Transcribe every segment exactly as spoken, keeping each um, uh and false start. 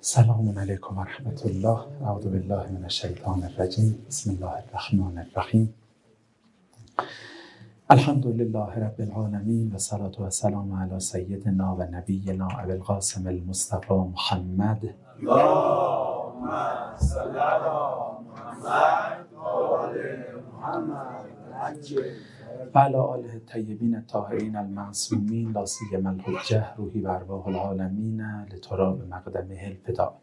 سلام علیکم و رحمت الله. اعوذ بالله من الشیطان الرجیم. بسم الله الرحمن الرحیم. الحمد لله رب العالمین و صلاة و سلام علی سیدنا و نبینا ابی القاسم المصطفى محمد اللهم صل علی محمد و آل محمد و علی آله الطیبین الطاهرین المعصومین لا سیما الحجه روحی و ارواح العالمین لتراب مقدمه الفداء.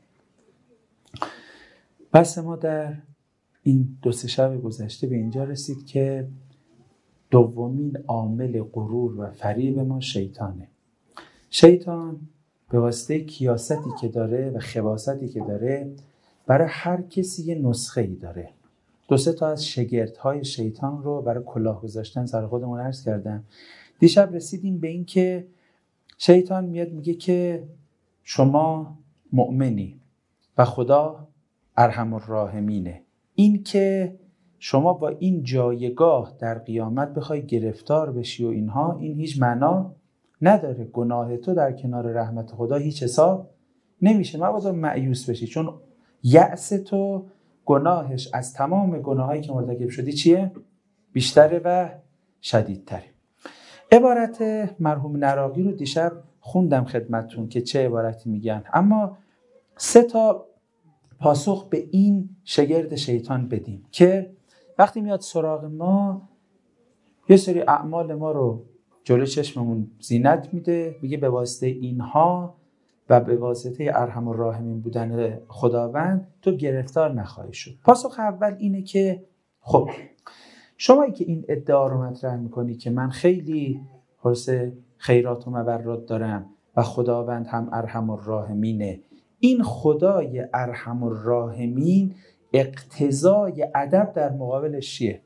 بحث ما در این دو سه شب گذشته به اینجا رسید که دومین عامل غرور و فریب ما شیطانه. شیطان به واسطه کیاستی که داره و خباثتی که داره برای هر کسی یه نسخه ای داره. دو سه تا از شگردهای شیطان رو برای کلاه گذاشتن سر خودمون عرض کردم. دیشب رسیدیم به این که شیطان میاد میگه که شما مؤمنی و خدا ارحم الراحمینه. این که شما با این جایگاه در قیامت بخوای گرفتار بشی و اینها، این هیچ معنا نداره. گناه تو در کنار رحمت خدا هیچ حساب نمیشه. مبادا مایوس بشی، چون یأس تو گناهش از تمام گناهایی که مرتکب شدی چیه؟ بیشتره و شدیدتره. عبارت مرحوم نراقی رو دیشب خوندم خدمتتون که چه عبارتی میگن، اما سه تا پاسخ به این شگرد شیطان بدیم که وقتی میاد سراغ ما یه سری اعمال ما رو جلو چشممون زینت میده، میگه به واسطه اینها و به واسطه ارحم الراحمین بودن خداوند تو گرفتار نخواهی شد. پاسخ اول اینه که خب شمایی که این ادعا رو مطرح میکنی که من خیلی حرص خیرات و مبرات دارم و خداوند هم ارحم الراحمینه، این خدای ارحم الراحمین اقتضای ادب در مقابلش چیه؟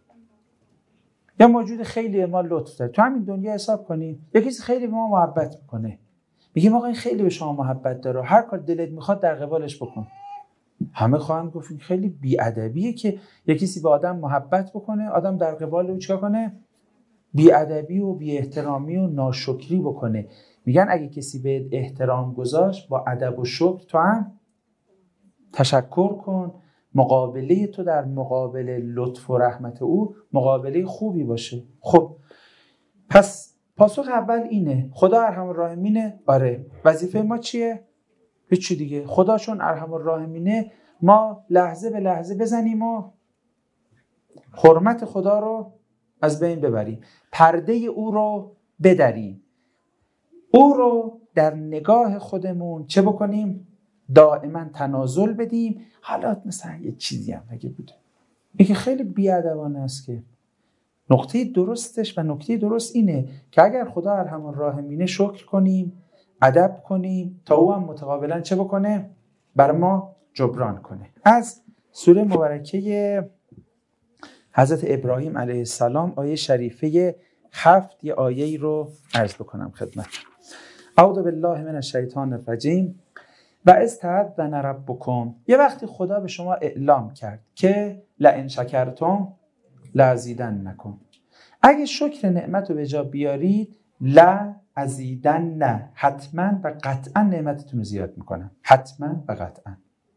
یا موجود خیلی به ما لطف داره. تو همین دنیا حساب کنی یکی خیلی به ما محبت میکنه، میگیم آقا این خیلی به شما محبت داره، هر کار دلت میخواد در قبالش بکن. همه خواهند گفت این خیلی بی‌ادبیه که یکی به آدم محبت بکنه، آدم در قبال او چیکار کنه؟ بی‌ادبی و بی احترامی و ناشکری بکنه. میگن اگه کسی به احترام گذاشت با ادب و شکر تو هم تشکر کن، مقابله تو در مقابل لطف و رحمت او مقابله خوبی باشه. خب پس پاسخ اول اینه، خدا ارحم الراحمینه. آره، وظیفه ما چیه؟ هیچی دیگه. خدا چون ارحم الراحمینه ما لحظه به لحظه بزنیم و حرمت خدا رو از بین ببریم، پرده او رو بدریم، او رو در نگاه خودمون چه بکنیم؟ دائما تنازل بدیم. حالات مثلا یه چیزی هم اگه بوده، این که خیلی بی‌ادبانه است. که نقطه درستش و نکته درست اینه که اگر خدا ارحم الراحمینه شکر کنیم، ادب کنیم تا او هم متقابلا چه بکنه؟ بر ما جبران کنه. از سوره مبارکه حضرت ابراهیم علیه السلام آیه شریفه هفت یه آیه‌ای رو عرض بکنم خدمت. اعوذ بالله من الشیطان الرجیم و اذ تأذن ربکم، یه وقتی خدا به شما اعلام کرد که لئن شکرتم لازیدنکم، اگه شکر نعمت رو به جا بیارید، لا ازیدن نه، حتما و قطعا نعمتتون رو زیاد میکنم، حتما و قطعا.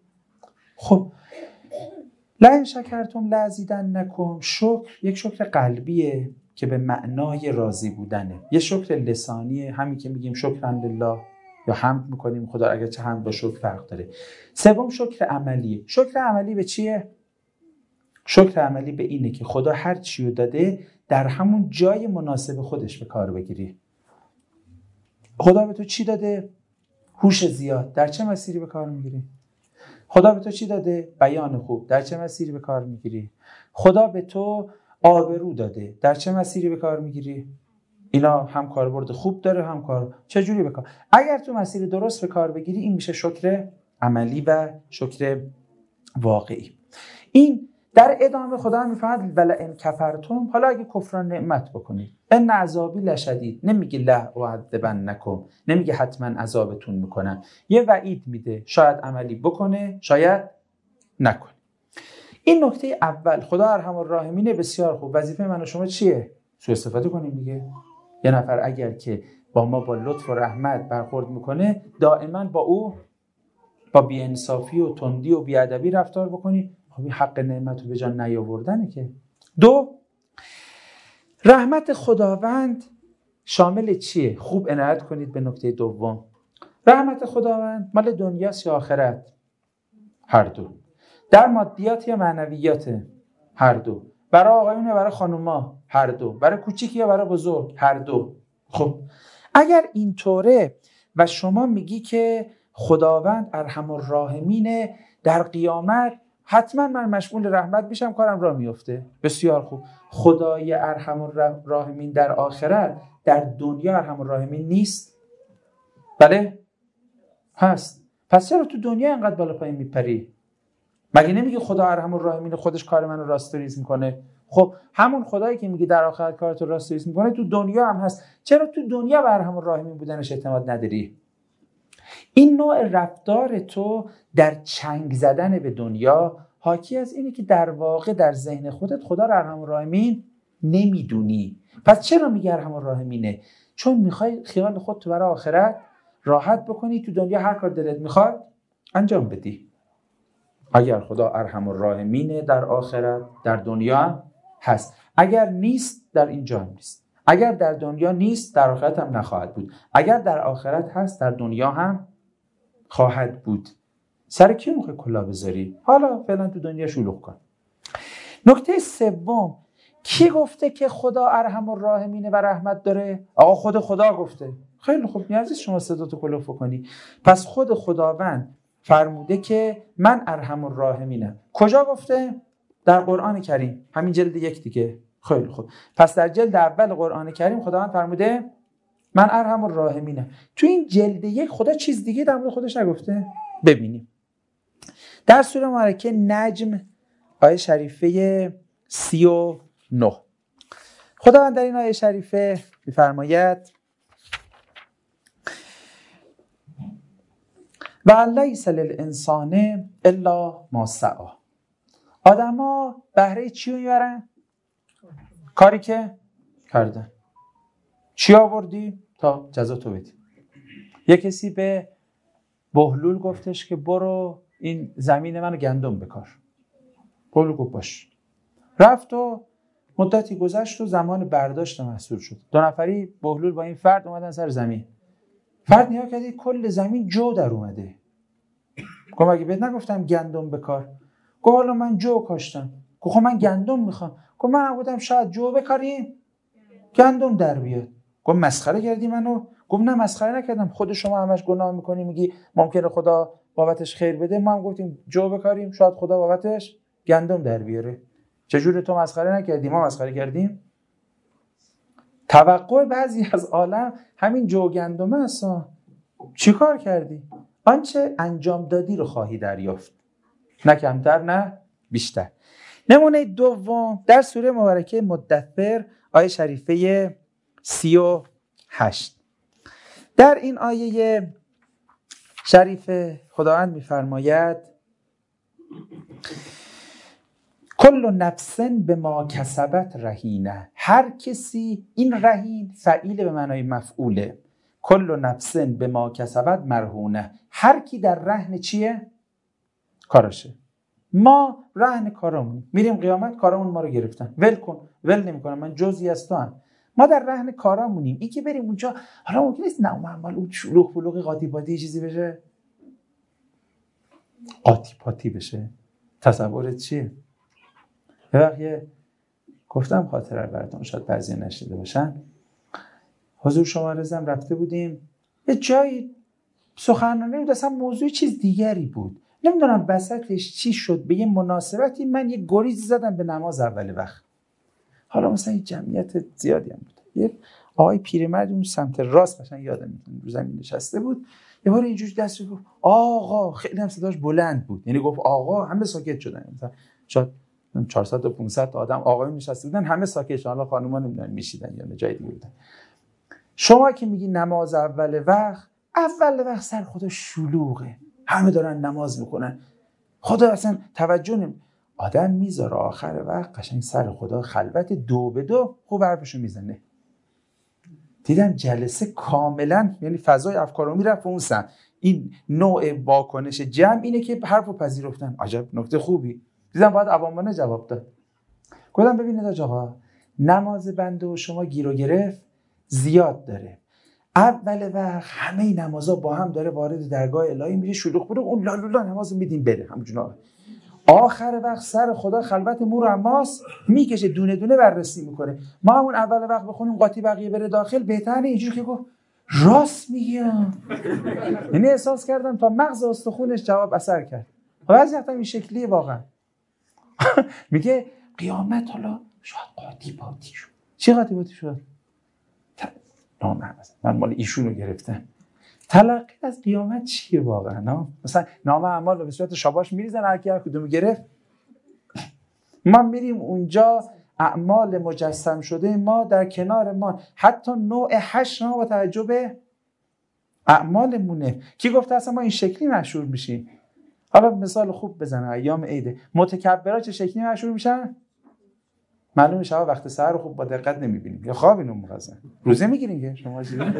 خب لئن شکرتم لازیدنکم، شکر یک شکر قلبیه که به معنای راضی بودنه، یه شکر لسانیه، همین که میگیم شکر لله یا حمد میکنیم خدا، اگرچه حمد با شکر فرق داره. سوم شکر عملیه. شکر عملی به چیه؟ شکر عملی به اینه که خدا هر چی رو داده در همون جای مناسب خودش به کار بگیری. خدا به تو چی داده؟ هوش زیاد، در چه مسیری به کار میگیری؟ خدا به تو چی داده؟ بیان خوب، در چه مسیری به کار میگیری؟ خدا به تو آبرو داده، در چه مسیری به کار میگیری؟ اینا هم کاربرد خوب داره هم کار چجوری به کار. اگر تو مسیر درست به کار بگیری این میشه شکر عملی و شکر واقعی. این در ادامه خدا میفرماید ولئن کفرتم، حالا اگه کفران نعمت بکنید، ان عذابی لشدید، نمیگه لا اعذبنکم، نمیگه حتما عذابتون میکنم، یه وعید میده، شاید عملی بکنه شاید نکنه. این نکته اول، خدا ارحم الراحمین بسیار خوب. وظیفه من و شما چیه؟ سوء استفاده کنیم دیگه. یه نفر اگر که با ما با لطف و رحمت برخورد میکنه، دائما با او با بی‌انصافی و تندی و بی‌ادبی رفتار بکنی، خب این حق نعمت رو به جان نیاوردنه که. دو، رحمت خداوند شامل چیه؟ خوب عنایت کنید به نکته دوم. رحمت خداوند مال دنیاست یا آخرت؟ هر دو. در مادیات یا معنویات؟ هر دو. برای آقایون یا برای خانوما؟ هر دو. برای کوچیک یا برای بزرگ؟ هر دو. خب اگر اینطوره و شما میگی که خداوند ارحم الراحمینه، در قیامت حتما من مشمول رحمت میشم، کارم راه میفته. بسیار خوب. خدای ارحم الراحمین در آخرت در دنیا ارحم الراحمین نیست؟ بله؟ هست. پس چرا تو دنیا اینقدر بالا پایین میپری؟ مگه نمیگی خدا ارحم الراحمین خودش کار منو راستوریز میکنه؟ خب همون خدایی که میگی در آخرت کارتو راستوریز میکنه تو دنیا هم هست. چرا تو دنیا به ارحم الراحمین بودنش اعتماد نداری؟ این نوع رفتار تو در چنگ زدن به دنیا حاکی از اینه که در واقع در ذهن خودت خدا رو ارحم الراحمین نمیدونی. پس چرا میگی ارحم الراحمینه؟ چون میخوای خیال خودت برای آخرت راحت بکنی، تو دنیا هر کار دلت میخواد انجام بدی. اگر خدا ارحم الراحمینه در آخرت، در دنیا هست. اگر نیست، در اینجا هم نیست. اگر در دنیا نیست، در آخرت هم نخواهد بود. اگر در آخرت هست، در دنیا هم خواهد بود. سر کی میخوای کلاه بذاری؟ حالا فعلا تو دنیا شلوغ کن. نکته سوم، کی گفته که خدا ارحم الراحمینه و رحمت داره؟ آقا خود خدا گفته. خیلی خوب، نیازی شما صداتو کلوف کنی. پس خود خداوند فرموده که من ارحم الراحمینم. کجا گفته؟ در قرآن کریم، همین جلد یک دیگه. خیلی خوب. پس در جلد اول قرآن کریم خداوند فرموده من ارحم الراحمینم. تو این جلد یک خدا چیز دیگه در مورد خودش نگفته؟ ببینیم. در سوره مبارکه نجم آیه شریفه سی و نه خداوند در این آیه شریفه می‌فرماید و لیس للانسان الا ما سعی. آدما بهره چی رو میبرن؟ کاری که کردن. چی آوردی؟ تا جزا تو بدی. یک کسی به بهلول گفتش که برو این زمین منو گندم بکار. بهلول گفت باش. رفت و مدتی گذشت و زمان برداشت محصول شد. دو نفری بهلول با این فرد اومدن سر زمین. فرد نیا کردی کل زمین جو در اومده. گفت مگه بهت نگفتم گندم بکار؟ گفت حالا من جو کاشتم. گفت من گندم میخوام. گفت من گفتم شاید جو بکاریم گندم در بیاد. گفت مسخره کردی منو؟ گفت نه مسخره نکردم، خود شما همش گناه میکنی میگی ممکنه خدا بابتش خیر بده، ما هم گفتیم جو بکاریم شاید خدا بابتش گندم در بیاره. چجوری تو مسخره نکردی ما مسخره کردیم؟ توقع بعضی از عالم همین جو گندمه اصلا. چی کار کردی؟ آنچه انجام دادی رو خواهی دریافت، نه کمتر نه بیشتر. نمونه دوم در سوره مبارکه مدثر آیه شریفه سی و هشت. در این آیه شریف خداوند می‌فرماید کل نفس بما کسبت رهینه. هر کسی، این رهین فعیل به معنای مفعوله، کل نفس بما کسبت مرهونه. هر کی در رهن چیه؟ کارشه. ما رهن کارامون میریم قیامت، کارامون ما رو گرفتن، ول کن، ول نمی‌کنم، من جزئی از تو هم. ما در رهن کارامونیم. این که بریم اونجا حالا ممکن است نه معمول اون شلوغ بلوغ قاطی پاتی چیزی بشه، قاطی پاتی بشه. تصورت چیه؟ یه وقت یه گفتم خاطره رو براتون، شاید بعضی نشیده باشن. حضور شما رضام رفته بودیم یه جایی سخنرانی بود، اصلا موضوع چیز دیگری بود، نمیدونم وسطش چی شد، به یه مناسبتی من یه گریز زدم به نماز اول وقت. حالا مثلا یه جمعیت زیادی هم بود، یه آقای پیرمرد اون سمت راست مثلا یادم میاد رو زمین نشسته بود، یه بار اینجوری دست رو گفت آقا، خیلی هم صداش بلند بود، یعنی گفت آقا، همه ساکت شدن. مثلا شاید چهارصد تا پانصد تا آدم آقایون نشسته بودن، همه ساکت شدن، حالا خانوما نمیدونن میشیدن یا جای دیگه بودن. شما که میگی نماز اول وقت، اول وقت سر خدا شلوغه، همه دارن نماز میکنن، خدا اصلا توجه نمی آدم میذاره آخر وقت قشنگ سر خدا خلوت دو به دو خوب حرفشو میزنه. دیدم جلسه کاملا، یعنی فضای افکارو میرفت اون سمت، این نوع واکنش جمع اینه که حرفو پذیرفتن. عجب نکته خوبی. دیدم باید عوامانه جواب داد. گفتم ببینید آقا، نماز بنده و شما گیر و گرفت زیاد داره. اول وقت همه نمازها با هم داره وارد درگاه الهی میشه، شلوغ بوده، اون لالا نماز میدیم بره همونجوری. آخر وقت سر خدا خلوت مور عماس میکشه، دونه دونه بررسی میکنه. ما همون اول وقت بخونیم قاطی بقیه بره داخل بهتره. اینجوری که گفت راست میگم. یعنی احساس کردم تا مغز استخونش جواب اثر کرد. بعضی وقتا این شکلیه واقعا. میگه قیامت حالا شاید قاطی باطی شد. چی قاطی باطی شد؟ نامه من مال ایشونو گرفتم. تلقی از قیامت چیه واقعا؟ نه مثلا نامه اعمال رو به صورت شاباش میریزن، هر کی هر کدومو گرفت. ما میریم اونجا اعمال مجسم شده ما در کنار ما، حتی نوع حشر ما با توجه به اعمالمونه. کی گفته اصلا ما این شکلی مشهور میشیم؟ حالا مثال خوب بزنم، ایام عیده متکبرها چه شکلی مشهور میشن؟ معلومه شما وقت سحر رو خوب با دقت نمیبینیم یا خوابین اون موقع روزه میگیرین که شما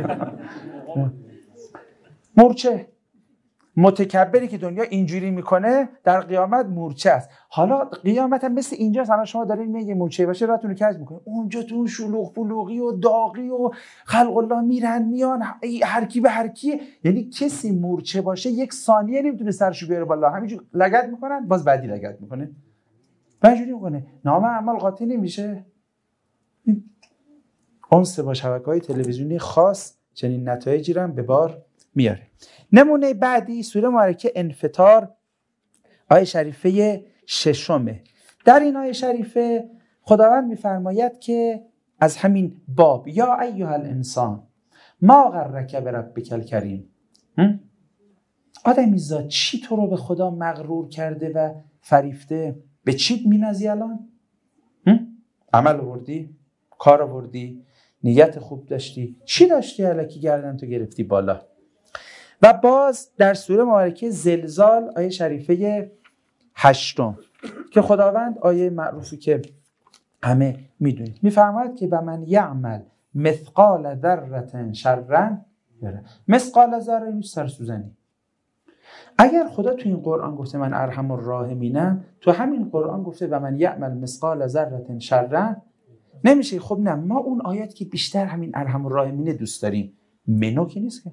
مورچه. متکبری که دنیا اینجوری میکنه در قیامت مورچه است. حالا قیامت هم مثل اینجاست. الان شما دارین میگه مورچه باشه راتون رو کج میکنه، اونجا تو اون شلوغ پلوغی و داغی و خلق الله میرن میان هر کی به هر کی، یعنی کسی مورچه باشه یک ثانیه نمیتونه سرشو بیاره بالا، همینجوری لگد میکنن باز بعدی لگد میکنه، اینجوری میکنه. نامه اعمال قاطی نمیشه. اونس با شبکه‌های تلویزیونی خاص چنین نتایجی رو به بار میاره. نمونه بعدی سوره مبارکه انفطار، آیه شریفه ششمه. در این آیه شریفه خداوند میفرماید که از همین باب یا ایها الانسان ما غرک بربک الکریم، آدمی زاد چی تو رو به خدا مغرور کرده و فریفته؟ به چی مینازی الان؟ عمل آوردی؟ کار آوردی؟ نیت خوب داشتی؟ چی داشتی الکی گردن تو گرفتی بالا؟ و باز در سوره مبارکه زلزال آیه شریفه هشتم که خداوند آیه معروفی که همه میدونید میفرماید که و من یعمل مثقال ذره شرا یره. مثقال ذره این سرسوزنی. اگر خدا تو این قرآن گفته من ارحم الراحمینم، تو همین قرآن گفته و من یعمل مثقال ذره شرا، نمیشه خب نه ما اون آیات که بیشتر همین ارحم الراحمینه دوست داریم، منو که نیست که.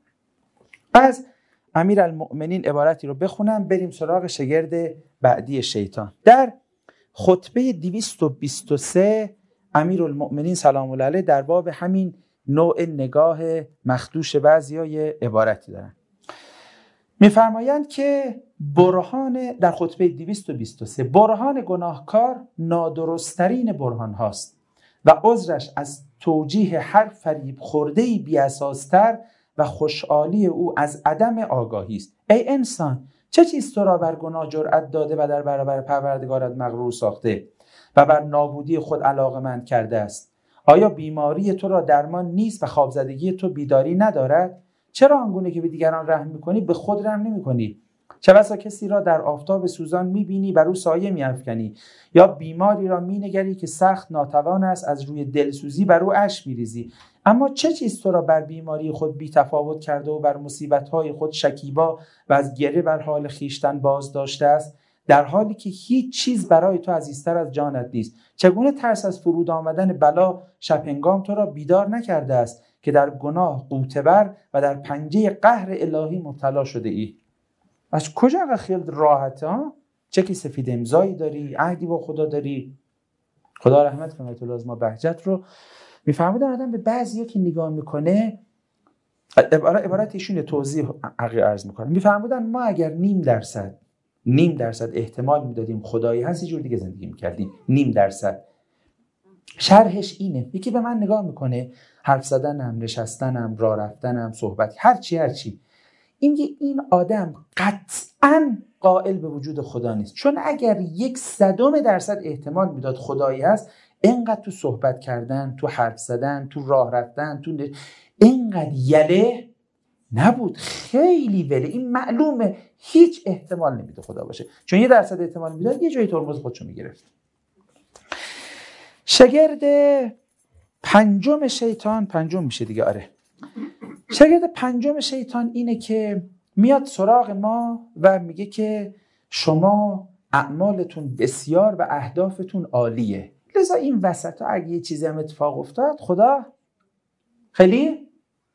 از امیرالمؤمنین عبارتی رو بخونم بریم سراغ شگرد بعدی شیطان. در خطبه دویست و بیست و سه امیرالمؤمنین سلام الله علیه در باب همین نوع نگاه مخدوش بعضیای عبارتی دارن. میفرمایند که برهان در خطبه دویست و بیست و سه برهان گناهکار نادرسترین برهان هاست و عذرش از توجیه هر فریب خورده‌ای بی‌اساس‌تر و خوشحالی او از عدم آگاهی است. ای انسان، چه چیز تو را بر گناه جرأت داده و در برابر پروردگارت مغرور ساخته و بر نابودی خود علاقمند کرده است؟ آیا بیماری تو را درمان نیست و خوابزدگی تو بیداری ندارد؟ چرا آنگونه که به دیگران رحم می‌کنی به خود رحم نمی‌کنی؟ چه بسا کسی را در آفتاب سوزان می‌بینی بر او سایه می‌افکنی، یا بیماری را می‌نگری که سخت ناتوان است از روی دلسوزی بر او اشک می‌ریزی. اما چه چیز تو را بر بیماری خود بی تفاوت کرده و بر مصیبت‌های خود شکیبا و از گره بر حال خیشتن باز داشته است، در حالی که هیچ چیز برای تو عزیزتر از جانت نیست؟ چگونه ترس از فرود آمدن بلا شبهنگام تو را بیدار نکرده است که در گناه غوطه‌ور و در پنجه قهر الهی مبتلا شده ای؟ از کجا انقدر خیال راحته ها؟ چه که سفید امضایی داری، عهدی با خدا داری. خدا رحمت کنه آیت الله از ما بهجت رو میفهمیدن. آدم به بعضیا که نگاه میکنه، عبارت عبارت ایشون توضیح عرض میکنه، میفهمیدن ما اگر نیم درصد نیم درصد احتمال میدادیم خدایی هست یه جور دیگه زندگی میکردیم. نیم درصد شرحش اینه، یکی به من نگاه میکنه، حرف زدنم، نشستنم، راه رفتنم، صحبت، هر چی هر چی، این این آدم قطعاً قائل به وجود خدا نیست. چون اگر یک صدم درصد احتمال میداد خدایی هست، اینقدر تو صحبت کردن، تو حرف زدن، تو راه رفتن، تو نش... اینقدر یله نبود. خیلی وله. این معلومه هیچ احتمال نمیده خدا باشه، چون یه درصد احتمال میداد یه جایی ترمز خودشو میگرفت. شگرد پنجم شیطان، پنجم میشه دیگه، آره، شگرد پنجم شیطان اینه که میاد سراغ ما و میگه که شما اعمالتون بسیار و اهدافتون عالیه، لذا این وسط ها اگه یه چیزی هم اتفاق افتاد خدا خیلی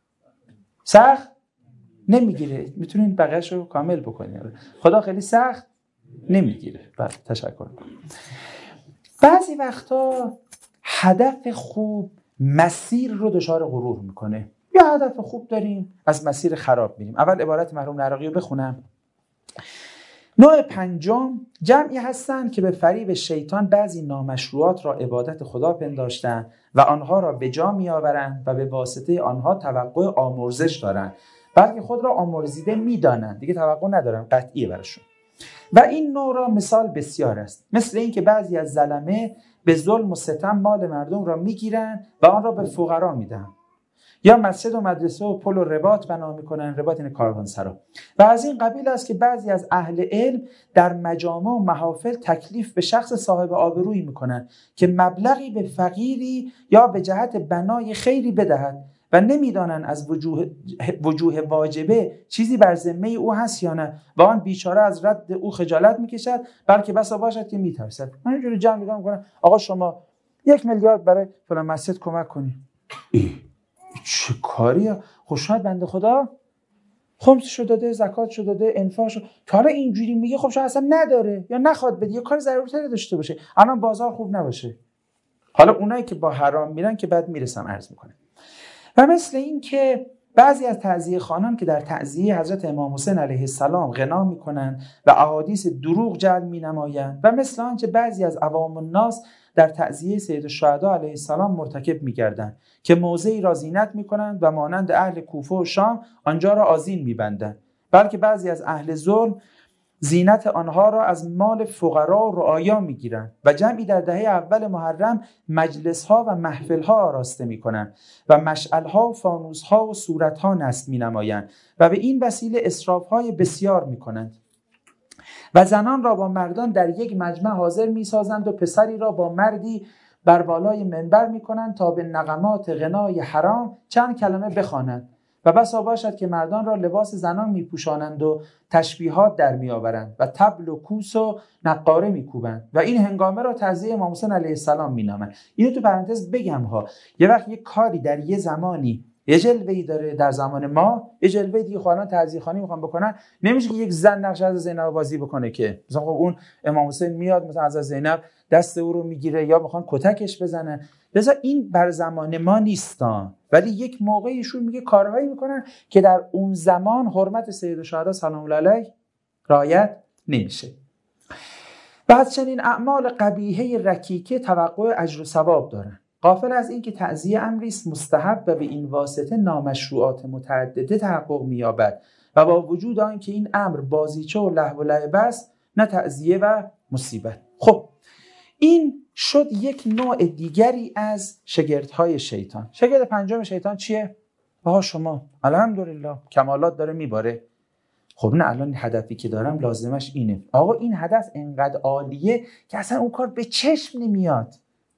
سخت نمیگیره. میتونین بقیه‌اش رو کامل بکنین. خدا خیلی سخت نمیگیره. بله تشکر. بعضی وقتا هدف خوب مسیر رو دچار غرور میکنه. یا هدف خوب داریم از مسیر خراب میریم. اول عبارت مرحوم نراقی رو بخونم. نوع پنجم، جمعی هستند که به فریب شیطان بعضی نامشروعات را عبادت خدا پنداشتند و آنها را به جا میآورند و به واسطه آنها توقع آمرزش دارند، بلکه خود را آمرزیده میدانند، دیگه توقع ندارن، قطعیه براشون. و این نوع را مثال بسیار است، مثل این که بعضی از ظلمه به ظلم و ستم مال مردم را میگیرند و آن را به فقرا میدن، یا مسجد و مدرسه و پل و رباط بنا میکنن، رباط این کاروانسرا. و از این قبیل است که بعضی از اهل علم در مجامع و محافل تکلیف به شخص صاحب آبرویی میکنن که مبلغی به فقیری یا به جهت بنای خیری بدهد و نمیدانن از وجوه, وجوه واجبه چیزی بر ذمه او هست یا نه و آن بیچاره از رد او خجالت میکشد، بلکه بسا باشد که میترسد. من اینجوری جمع نگاه میکنم، آقا شما یک میلیارد برای فلان مسجد کمک کنی. چه کاریه؟ خوشحال بنده خدا خمسشو داده، زکاتشو داده، انفاقشو، تا حالا اینجوری میگه خب شاید اصلا نداره یا نخواد بده یا کار ضرورتری داشته باشه، الان بازار خوب نباشه. حالا اونایی که با حرام میرن که بعد میرسم عرض میکنه. و مثل این که بعضی از تعزیه خوانان که در تعزیه حضرت امام حسین علیه السلام غنا میکنند و احادیث دروغ جعل مینمایند، و مثل آنچه بعضی از عوام الناس در تعزیه سید الشهدا علیه السلام مرتکب می‌گردند که موضعی را زینت می‌کنند و مانند اهل کوفه و شام آنجا را آذین می‌بندند، بلکه بعضی از اهل ظلم زینت آنها را از مال فقرا و رعایا می‌گیرند و جمعی در دهه اول محرم مجلس‌ها و محفل‌ها آراسته می‌کنند و مشعل‌ها و فانوس‌ها و صورت‌ها نصب می‌نمایند و به این وسیله اسراف‌های بسیار می‌کنند. و زنان را با مردان در یک مجمع حاضر می‌سازند و پسری را با مردی بر بالای منبر می‌کنند تا به نغمات غنای حرام چند کلمه بخوانند و بسا باشد که مردان را لباس زنان می‌پوشانند و تشبیهات در می‌آورند و طبل و کوس و نقاره می‌کوبند و این هنگامه را تعزیه امام حسین علیه السلام می‌نامند. اینو تو پرانتز بگم ها، یه وقت یه کاری در یه زمانی یه جلوه‌ای داره، در زمان ما یه جلوه دیگه خواهان تعزیه خوانی میخوان بکنن، نمیشه که یک زن نقش از زینب بازی بکنه که مثلا خب اون امام حسین میاد مثلا از زینب دست او رو میگیره یا میخوان کتکش بزنن. لذا این بر زمان ما نیستان، ولی یک موقعی ایشون میگه کارهایی میکنن که در اون زمان حرمت سید الشهدا سلام الله علیه رعایت نمیشه. بعد چنین اعمال قبیحه رکیکه توقع اجر و ثواب دارن، غافل از این که تعزیه امری است مستحب و به این واسطه نامشروعات متعدده تحقق می‌یابد و با وجود آن که این امر بازیچه و لهو و لعب است، نه تعزیه و مصیبت. خب این شد یک نوع دیگری از شگردهای شیطان. شگرد پنجم شیطان چیه؟ آها شما الحمدلله کمالات داره میباره. خب نه الان هدفی که دارم لازمش اینه. آقا این هدف انقدر عالیه که اصلا اون کار به چشم نمیاد.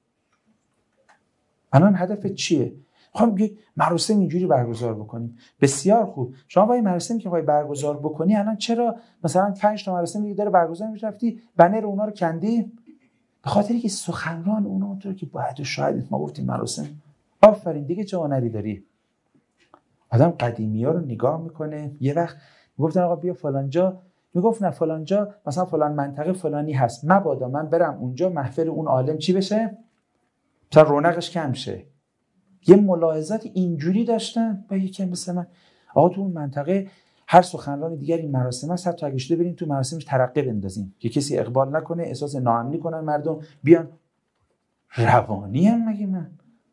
الان هدف چیه؟ میخوام یک مراسم اینجوری برگزار بکنیم. بسیار خوب. شما با این مراسمی که میخوای برگزار بکنی الان چرا مثلا پنج تا مراسم دیگه داره برگزار میشه رفتی بنر اونا رو کندی؟ به خاطری که سخنران اونا اونطور که باید و شاید ما گفتیم مراسم. آفرین دیگه چه هنری داری؟ آدم قدیمی‌ها رو نگاه میکنه. یه وقت میگفتن آقا بیا فلان جا، میگفت نه فلان جا مثلا فلان منطقه فلانی هست، مبادا من برم اونجا محفل اون عالم چی بشه؟ تا رونقش کم شه. یه ملاحظات اینجوری داشتن با یکی مثل من، آقا تو اون منطقه هر سخنران دیگر این مراسم هست، حتی اگه شده بریم تو مراسمش ترقه بندازیم که کسی اقبال نکنه، احساس ناامنی کنن مردم، بیان روانی هم مگه من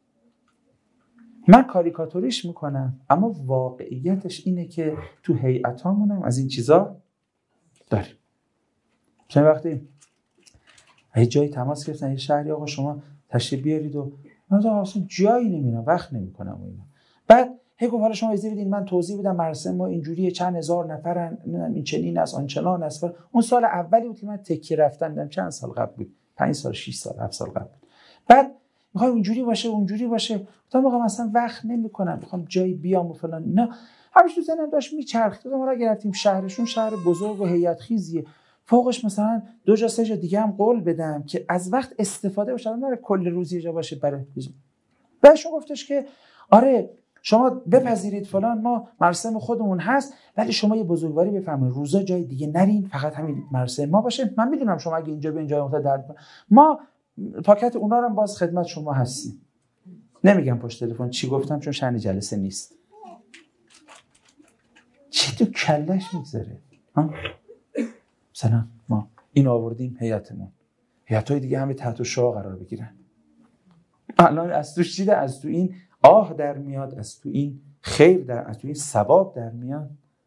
من کاریکاتوریش میکنم، اما واقعیتش اینه که تو هیئتامون هم از این چیزا داریم. چند وقتی یه جایی تماس گرفتن یه شهری آقا شما تشریف بیارید و من اصلا جایی نمیرم، وقت نمیکنم و اینا. بعد هی گفت حالا شما اجازه بدین من توضیح بدم مراسم ما اینجوریه، چند هزار نفرن، نمیدونم این چنین است آن چنان است. اون سال اولی بود که من تکی رفتن دیدم، چند سال قبل بود، پنج سال شش سال هفت سال قبل بود. بعد میخوام اینجوری باشه اونجوری باشه، گفتم آقا مثلا وقت نمیکنم، میخوام جایی بیام و فلان. نه همش تو ذهنم داشت میچرخید. ما را گرفتیم شهرشون شهر بزرگ و هیئت خیزیه، فوقش مثلا دو جا سه جا دیگه هم قول بدم که از وقت استفاده بشه، نه کل روز یه جا باشه برای بهشون گفتش که آره شما بپذیرید فلان، ما مراسم خودمون هست، ولی شما یه بزرگواری بفرمایید روزا جای دیگه نرین، فقط همین مراسم ما باشه. من میدونم شما اگه اینجا به اینجا متعدد ما پاکت اونا رو هم باز خدمت شما هستیم. نمیگم پشت تلفن چی گفتم چون شأن جلسه نیست. چی تو کلش میگذره؟ مثلا ما این آوردیم هیئتمون، هیئت‌های دیگه همه تحت شعاع قرار بگیرن. الان از توش چیه؟ از تو این آه در میاد، از تو این خیر در، از تو این ثواب در میاد.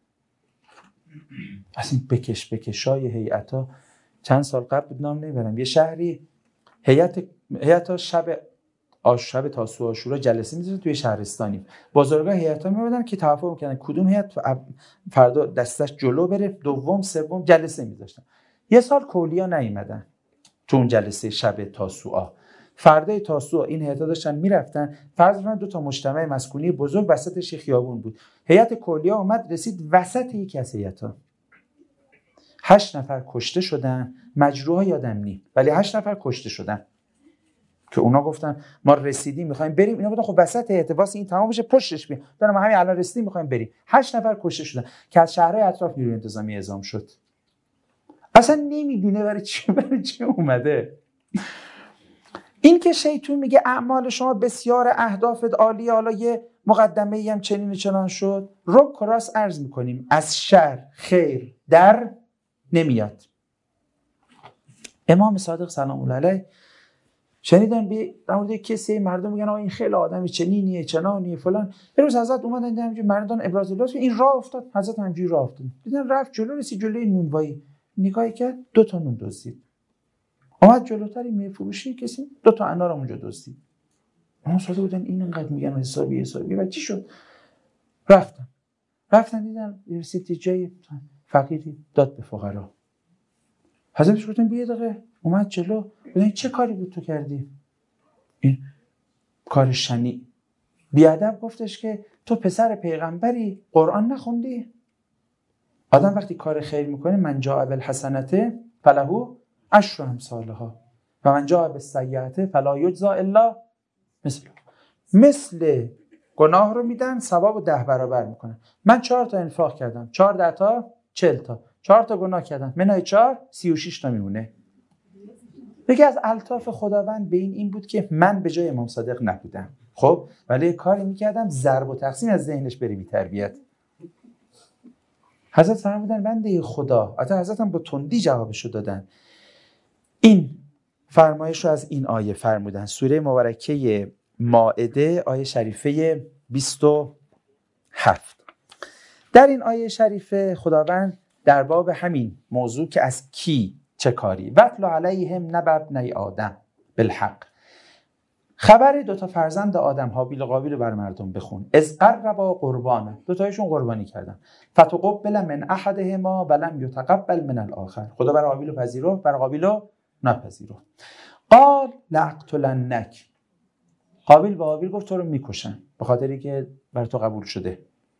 از این بکش بکشای هیئت‌ها. چند سال قبل بود نام نمیبرم، یه شهری هیئت هیئت‌ها شب آش شب تاسوعا عاشورا جلسه می‌ذاشتن توی شهرستانی. بزرگا هیئت‌ها می‌بودن که توافق می‌کردن کدوم هیئت فردا دستش جلو بره، دوم سوم جلسه می‌ذاشتن. یه سال کولیا نیومدن تو اون جلسه شب تاسوعا. فردای تاسوعا این هیئت‌ها داشتن میرفتن، فرض کنید دو تا مجتمع مسکونی بزرگ وسطش خیابون بود. هیئت کولیا اومد رسید وسط یکی از هیئت‌ها. هشت نفر کشته شدن، مجروحا یادم نی، ولی هشت نفر کشته شدن. که اونا گفتن ما رسیدیم می‌خوایم بریم، اینا گفتن خب وسط هیئت واسه این تمام بشه پشتش بیام. دارم ما همین الان رسیدیم می‌خوایم بریم. هشت نفر کشته شدن که از شهرهای اطراف نیروی انتظامی اعزام شد. اصلا نمیدونه برای چی برای چی اومده. این که شیطون میگه اعمال شما بسیار، اهدافت عالیه، حالا یه مقدمه‌ای هم چنین و چنان شد، رو کراس عرض میکنیم از شر خیر در نمیاد. امام صادق سلام الله علیه شنیدن به در مورد کسی مردم میگن آقا این خیلی آدمی چنینیه چنانیه فلان. یه روز حضرت اومدن دیدن همینجوری مردان ابراز لطف، این راه افتاد، حضرت همینجوری راه افتاد، دیدن رفت جلو، رسید جلوی نونوایی، نگاهی کرد دو تا نون دزدید. اومد جلوتر می فروشی کسی دو تا انار اونجا دزدید. اون ساده بودن این انقدر میگن حسابی حسابی و چی شد؟ رفتن رفتن دیدن رسید جای فقیری داد به فقرا. حضرتش گفتن بیا دقیقه، اومد جلو، بودن چه کاری بود تو کردی؟ این کار شنیع. بیادب گفتش که تو پسر پیغمبری قرآن نخوندی؟ آدم وقتی کار خیر میکنه من جاء بالحسنة فله عشر امثالها و من جاء بالسیئة فلا یجزی الا مثل مثل گناه رو میدن ثواب ده برابر میکنن. من چهار تا انفاق کردم، چهار ده تا چهل تا، چهار تا گناه کردم، منهای چهار سی و شش تا میمونه. یکی از الطاف خداوند به این این بود که من به جای امام صادق نبودم، خب ولی کاری میکردم ضرب و تقسیم از ذهنش بری بی تربیت. حضرت فرمودن بنده خدا، حتی حضرت هم با تندی جوابشو دادن. این فرمایش رو از این آیه فرمودن، سوره مبارکه مائده آیه شریفه بیست و هفت. در این آیه شریفه خداوند در باب همین موضوع که از کی چه کاری، وَاتْلُ عَلَیْهِمْ نَبَأَ ابْنَیْ آدم بالحق، خبر دو تا فرزند آدم هابیل و قابیل رو بر مردم بخون. از قربا قربانا، دو تایشون قربانی کردن، فتقبل من احدهما ولم یتقبل من الاخر، خدا بر هابیل رو پذیرفت بر قابیل رو نپذیرفت. قال لأقتلنک، قابیل به هابیل گفت تو رو میکشن به خاطری که بر تو قبول شده.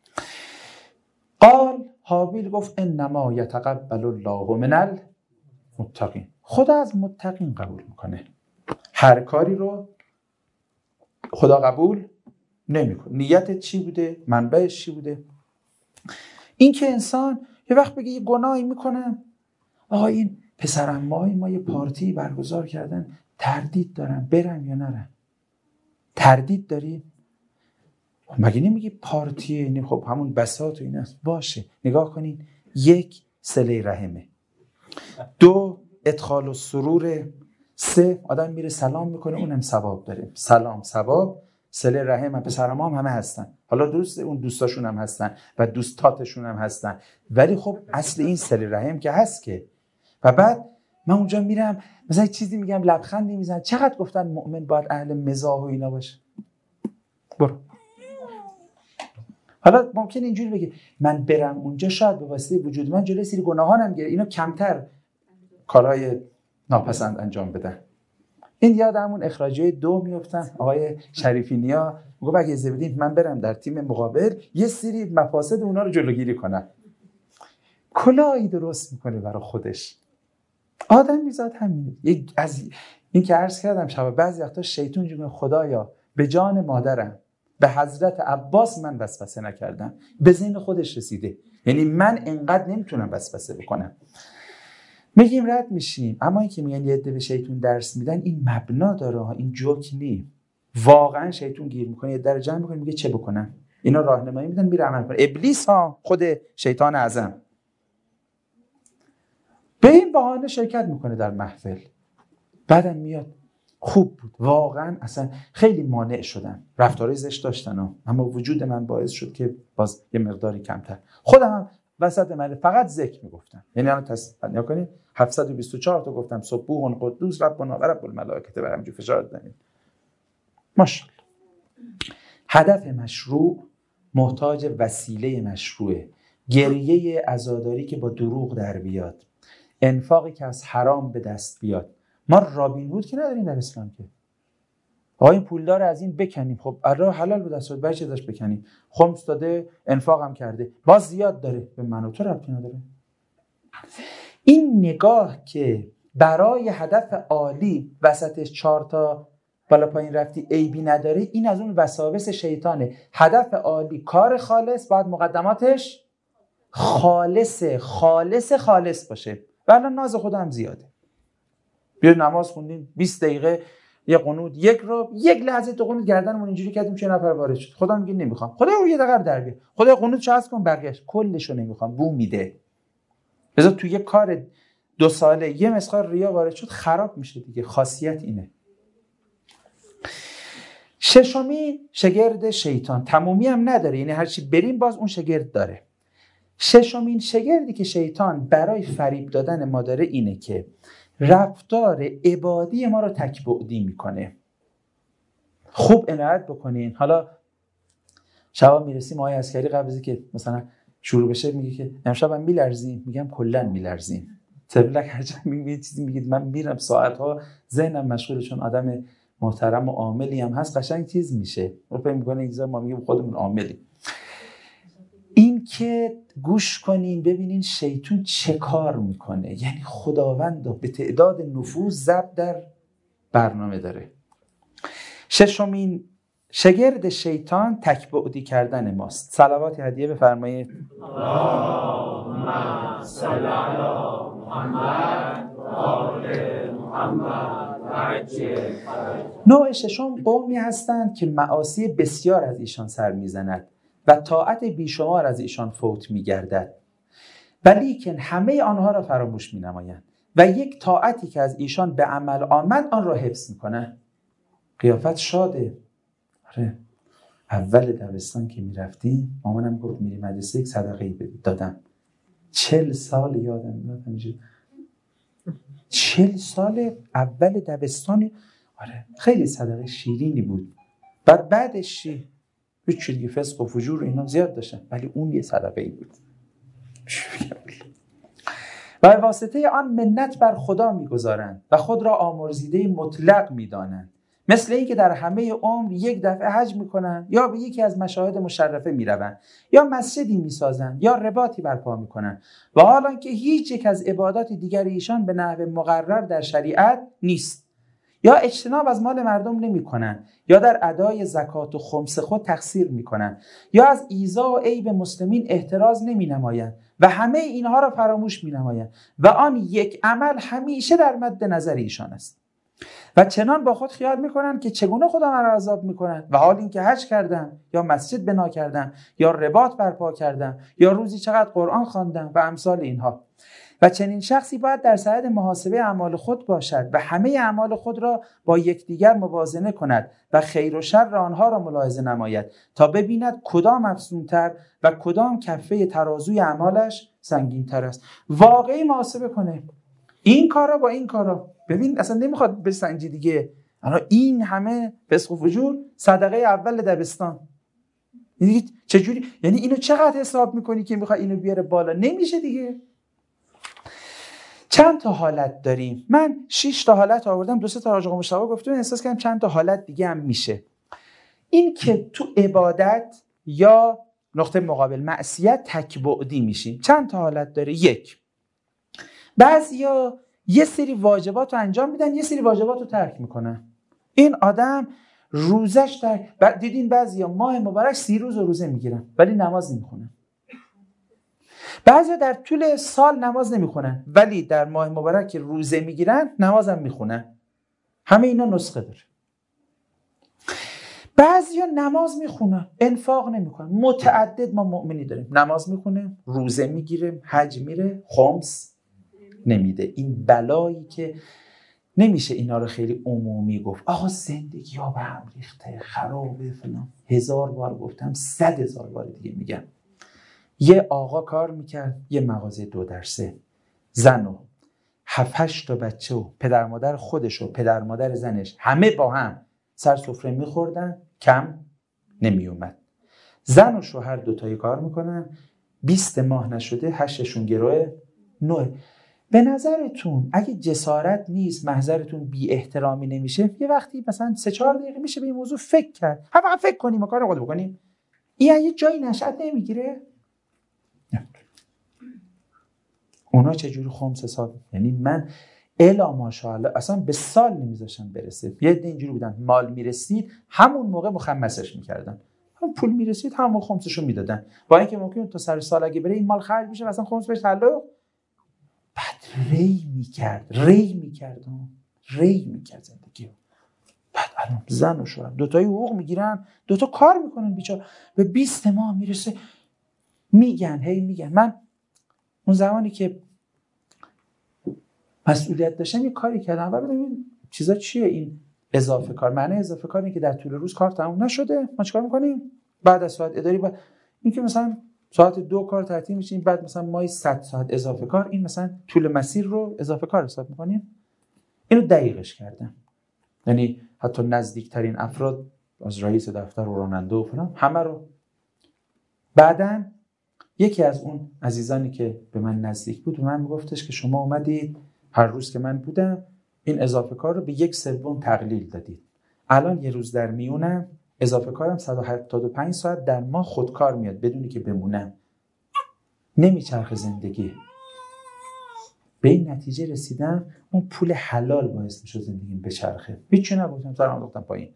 قال هابیل گفت انما یتقبل الله من المتقین، خدا از متقین قبول میکنه، هر کاری رو خدا قبول نمیکنه. نیتت چی بوده؟ منبعش چی بوده؟ این که انسان یه وقت بگه یه گناهی میکنم، آقا این پسرعمه‌های ما یه پارتی برگزار کردن، تردید دارم برم یا نرم. تردید داری؟ مگه نمیگی پارتیه؟ خب همون بساط و این است. باشه نگاه کنین، یک صله رحمه، دو ادخال السرور، سه آدم میره سلام میکنه اونم ثواب داره، سلام ثواب، صله رحم، پسرام هم همه هستن، حالا دوست اون دوستاشون هم هستن و دوستاتشون هم هستن، ولی خب اصل این صله رحم که هست که. و بعد من اونجا میرم مثلا چیزی میگم لبخندی میزنم، چقدر گفتن مؤمن باید اهل مزاح و اینا باشه. برو. حالا ممکن اینجوری بگه من برم اونجا شاید به واسطه وجود من جلوی سری گناهانم گیره، اینا کمتر کارهای ناپسند انجام بدن. این یاد همون اخراجیه دو میفتن، آقای شریفی نیا میگه اگه اجازه بدین من برم در تیم مقابل یه سری مفاسد اونا رو جلوگیری کنم. کلاهی درست میکنه برای خودش. آدم میزاد همینه. یک از این که عرض کردم شب بعضی وقتا شیطان میگه خدایا به جان مادرم به حضرت عباس من وسوسه نکردم، به ذهن خودش رسیده، یعنی من انقدر نمیتونم وسوسه بکنم. میگیم رد میشیم، اما این که میگن یه عده به شیطان درس میدن این مبنا داره، این جوک نی. واقعا شیطان گیر میکنه، یه در جمع میکنه میگه چه بکنم، اینا راهنمایی میدن میره عمل کنه. ابلیس ها خود شیطان اعظم به این بهانه شرکت میکنه در محفل، بعدم میاد خوب بود واقعا، اصلا خیلی مانع شدم، رفتارهای زشت داشتن ها. اما وجود من باعث شد که باز یه مقداری کمتر، خودم هم وسط من فقط ذکر میگفتم، یعنی الان تصدیق کنید هفتصد و بیست و چهار تا گفتم سبوح قدوس ربنا و رب الملائکه و همینجوری فشار دادم. ماشاءالله. هدف مشروع محتاج وسیله مشروعه. گریه عزاداری که با دروغ در بیاد، انفاقی که از حرام به دست بیاد. ما رابین هود که نداریم در اسلام که آقا این پولدار از این بکنیم، خب راه حلال به دست بیاد، برای چه داشت بکنیم؟ خمس داده، انفاق هم کرده، باز زیاد داره، به من و تو ربطی نداره. این نگاه که برای هدف عالی وسطش چهار تا بالا پایین رفتی عیبی نداره، این از اون وساوس شیطانه. هدف عالی کار خالص باید مقدماتش خالص خالص خالص باشه. ولی ناز خودم زیاده. بیا نماز خوندیم بیست دقیقه یه قنوت یک رو یک لحظه تو قنوت گردنمون اینجوری کردیم چه نفر وارد شد. خدا میگه نمیخوام. خدا یه دقیقه در بیار. خدا قنوت چه از کن بقیه‌اش کلشو نمیخوام. بو میده. بذار تو یه کار دو ساله یه مسخال ریا وارد شد خراب میشه دیگه. خاصیت اینه. ششمین شگرد شیطان تمومی هم نداره، یعنی هر چی بریم باز اون شگرد داره. ششمین شگردی که شیطان برای فریب دادن ما داره اینه که رفتار عبادی ما رو تکبعدی میکنه. خوب عنایت بکنین. حالا شبا میرسیم آقای عسکری قبل از که مثلا شروع بشه میگه که امشب هم میلرزیم، میگم کلا میلرزیم. تبلک هر جا میگه چیزی میگید من میرم ساعتها ذهنم مشغوله، چون آدم محترم و عاملی هم هست قشنگ چیز میشه. رو فکر میکنه اینجا ما میگیم خودمون عاملی. این که گوش کنین ببینین شیطان چه کار میکنه، یعنی خداوند به تعداد نفوذ ضبط در برنامه داره. ششمین شگرد شیطان تکبعدی کردن ماست. صلوات هدیه بفرمایید. اللهم صل علی محمد و آل محمد. نوع ششم قومی هستند که معاصی بسیار از ایشان سر میزند و طاعت بیشمار از ایشان فوت می‌گردد، ولیکن همه آنها را فراموش می‌نمایند و یک طاعتی که از ایشان به عمل آمد آن را حفظ می‌کنند. قیافت شاده. آره اول دبستان که می‌رفتیم مامانم گفت میری مدرسه یک صدقه بدید، دادم. چهل سال یادم میاد همینجوری. چهل سال اول دبستان. آره خیلی صدقه شیرینی بود. بعد بعدش چی؟ هیچ دیگه فسق و فجور اینا زیاد داشتن، ولی اون یه صدقه ای بود. و واسطه آن منت بر خدا میگذارند و خود را آمرزیده مطلق میدانند، مثل این که در همه عمر یک دفعه حج میکنند یا به یکی از مشاهد مشرفه میروند یا مسجدی میسازند یا رباطی برپا میکنند و حالان که هیچ یک از عبادات دیگر ایشان به نحو مقرر در شریعت نیست، یا اجتناب از مال مردم نمی کنند، یا در ادای زکات و خمس خود تقصیر می کنند، یا از ایذا و عیب مسلمین احتراز نمی نمایند و همه اینها را فراموش می نمایند و آن یک عمل همیشه در مد نظر ایشان است و چنان با خود خیال می کنند که چگونه خدا مرا عذاب می کنند و حال این که حج کردم یا مسجد بنا کردم یا رباط برپا کردم یا روزی چقدر قرآن خواندم و امثال اینها. و چنین شخصی باید در صدد محاسبه اعمال خود باشد و همه اعمال خود را با یکدیگر موازنه کند و خیر و شر آنها را ملاحظه نماید تا ببیند کدام افزونتر و کدام کفه ترازوی اعمالش سنگین‌تر است. واقعی محاسبه کنه این کارا با این کارا. ببین اصلا نمیخواد بسنجی دیگه. الان این همه فسق و فجور صدقه اول دبستان، یعنی چجوری، یعنی اینو چقدر حساب میکنی که میخوای اینو بیاره بالا؟ نمیشه دیگه. چند تا حالت داریم. من شش تا حالت آوردم، دو سه تا راجع به مشتاق گفتم، احساس کردم چند تا حالت دیگه هم میشه. این که تو عبادت یا نقطه مقابل معصیت تکبعدی میشیم. چند تا حالت داره. یک، بعضیا یه سری واجبات رو انجام میدن، یه سری واجبات رو ترک میکنن. این آدم روزش ترک. دیدین بعضیا ماه مبارک سی روز روزه میگیرن ولی نماز نمیخونن. بعضیا در طول سال نماز نمیخونن ولی در ماه مبارک که روزه میگیرن نماز هم میخونن. همه اینا نسخه داره. بعضیا نماز میخونن انفاق نمیکنن. متعدد ما مؤمنی داریم نماز میخونه، روزه میگیره، حج میره، خمس نمیده. این بلایی که نمیشه اینا رو خیلی عمومی گفت. آقا زندگی ها به هم ریخته، خرابه فلان. هزار بار گفتم، صد هزار بار دیگه میگم. یه آقا کار میکرد یه مغازه دو در سه، زن و هفت هشت تا بچه و پدر مادر خودش و پدر مادر زنش همه با هم سر سفره میخوردن، کم نمیومد. زن و شوهر دوتایی کار میکنن، بیست ماه نشده هشتشون گروه نوه. به نظرتون اگه جسارت نیست، محضرتون بی احترامی نمیشه، یه وقتی مثلا سه چهار دقیقه میشه به این موضوع فکر کرد. هم فقط فکر کنیم و کار خود بکنیم. این یه جایی نشأت نمیگیره؟ نه. اونا چجوری خمس حساب؟ یعنی من الا ماشاءالله اصلا به سال نمیذاشن برسه. یه عده اینجوری بودن مال میرسید همون موقع مخمسش میکردن، هم پول میرسید همون خمسشو میدادن، با اینکه ممکن تا سر سال اگه بره این مال خرج بشه مثلا خمس بهش تعلق. بعد ری میکرد ری میکرد ری میکرد زندگی. بعد الان زن و شوهر دوتایی حقوق میگیرن، دوتا کار میکنن، بیچاره به بیست ماه میرسه میگن هی میگن. من اون زمانی که مسئولیت داشتم یه کاری کردم و ببینم این چیزا چیه. این اضافه کار، معنی اضافه کار اینه که در طول روز کار تموم نشده ما چیکار میکنیم؟ بعد از ساعت اداری با این که مثلا ساعت دو کار تعطیل میشیم، بعد مثلا مای صد ساعت اضافه کار، این مثلا طول مسیر رو اضافه کار حساب میکنیم. اینو دقیقش کردم. یعنی حتی نزدیکترین افراد از رئیس دفتر و راننده و فلان همه رو. بعداً یکی از اون عزیزانی که به من نزدیک بود به من میگفتش که شما اومدید هر روز که من بودم این اضافه کار رو به یک سوم تقلیل دادید. الان یه روز در میونم اضافه کارم صد و هفتاد و پنج ساعت در ماه خودکار میاد بدونی که بمونم. نمیچرخه زندگی. به این نتیجه رسیدم اون پول حلال باعث میشه زندگیم بچرخه. هیچی نگفتم، سرم انداختم پایین.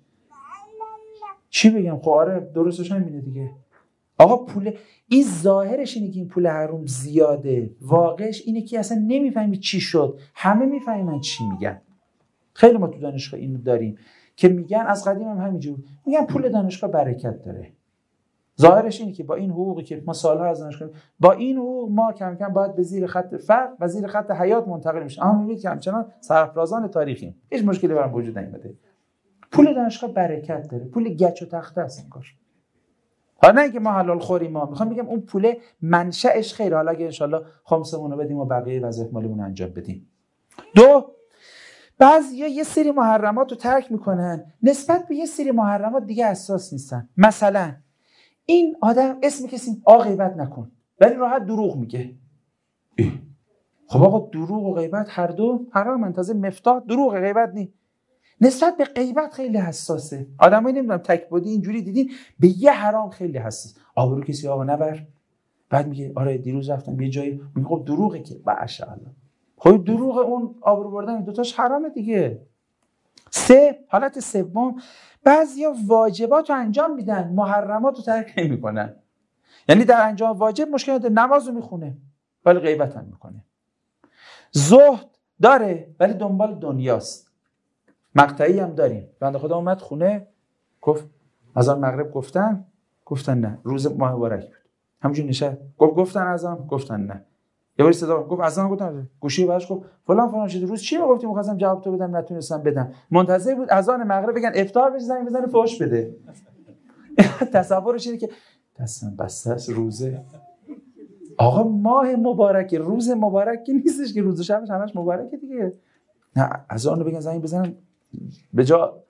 چی بگم؟ خب آره درستش همینه دیگه. آقا پول این ظاهرش اینه که این پول حرام زیاده، واقعش اینه که اصلا نمیفهمی چی شد. همه میفهمن چی میگن. خیلی ما تو دانشگاه اینو داریم که میگن، از قدیم هم همینجور میگن پول دانشگاه برکت داره. ظاهرش اینه که با این حقوقی که ما سالها از دانشگاه با این حقوق ما کم کم باید به زیر خط فقر و زیر خط حیات منتقل میشه. اما میبینید که همچنان سرفرازان تاریخیم، هیچ مشکلی برام وجود نمیاد. پول دانشگاه برکت داره، پول گچ و تخته است این کار. حالا نه اینکه ما حلال خوریم، ما میخوام بگم اون پول منشأش خیره. حالا اگه ان شاءالله خمسمون رو بدیم و بقیه وظایف مالیمون انجام بدیم. دو، بعضیا یه سری محرمات رو ترک میکنن، نسبت به یه سری محرمات دیگه حساس نیستن. مثلا این آدم اسم کسی آ غیبت نکن ولی راحت دروغ میگه. خب آقا دروغ و غیبت هر دو حرام. منتظر مفتاح دروغ غیبت نی. نسبت به غیبت خیلی حساسه. آدمایی نمیدونم تکبودی اینجوری دیدین به یه حرام خیلی حساس. آبرو کسی آقا نبر. بعد میگه آره دیروز رفتم یه جایی، میگه خب دروغه که ماشاءالله. خب دروغ اون آبرو بردن دوتاش حرامه دیگه. سه، حالت سوم، بعضیا واجبات رو انجام میدن، محرمات رو ترک نمیکنن. یعنی در انجام واجب مشکل نداره، نماز رو میخونه ولی غیبت هم میکنه. زهد داره ولی دنبال دنیاست. مقطعی هم داریم. بنده خدا اومد خونه گفت اذان مغرب گفتن گفتن نه، روز ماه مبارک بود. همونجوری نشست گفت گفتن اذان گفتن نه. یه بار صدا گفت اذان گفتن، گوشی براش گفت فلان فلان شده روز چی میگفتی؟ می‌خواستم جواب تو بدم نتونستم بدم. منتظر بود اذان مغرب بگن افطار بشه زنگ بزنه فحش بده. تصورش اینه که دستم بسته است روزه. آقا ماه مبارک، روز مبارک نیستش که روز و شبش همش مبارکه دیگه. نه اذان رو بگن زنگ بزنن به جا.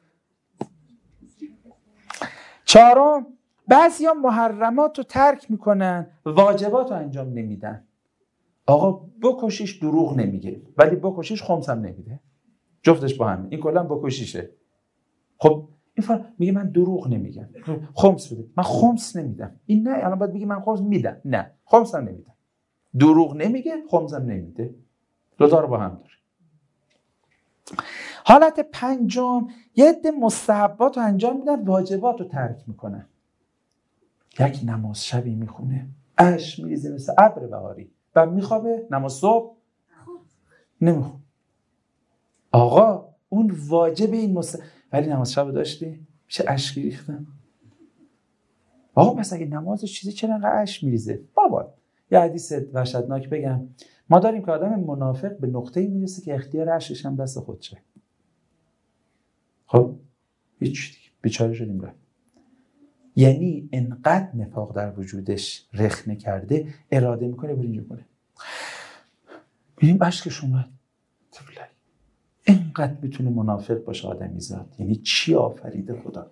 چهارم، بعضیا محرمات رو ترک میکنن، واجبات رو انجام نمیدن. آقا بکشیش دروغ نمیگه ولی بکشیش خمس هم نمیده. جفتش با همه. این کلا بکشیشه. خب این فر... میگه من دروغ نمیگم. خمس بده. من خمس نمیدم. این نه، الان باید بگی من خمس میدم. نه، خمس هم نمیدم. دروغ نمیگه، خمس هم نمیده. دو تا رو با هم داره. حالت پنجم، یه عده مستحبات رو انجام میدن، واجبات رو ترک میکنن. یک نماز شبی میخونه، اشک میریزه مثل ابر بهاری، بعد میخوابه، نماز صبح نمیخونه. آقا اون واجب این مست... ولی نماز شب داشتی؟ میشه اشک ریختن. آقا پس اگه نماز چیزی چرا انقدر اشک میریزه؟ بابا یه حدیث وحشتناک بگم، ما داریم که آدم منافق به نقطه‌ای میرسه که اختیار اشکش هم دست خودشه. خب هیچ دیگه بیچاره شدیم رفت. یعنی انقدر نفاق در وجودش رخنه کرده، اراده میکنه بر اینجا کنه. ببینیم اشکش اومد. اینقدر میتونه منافق باشه آدمی زاد. یعنی چی آفریده خدا؟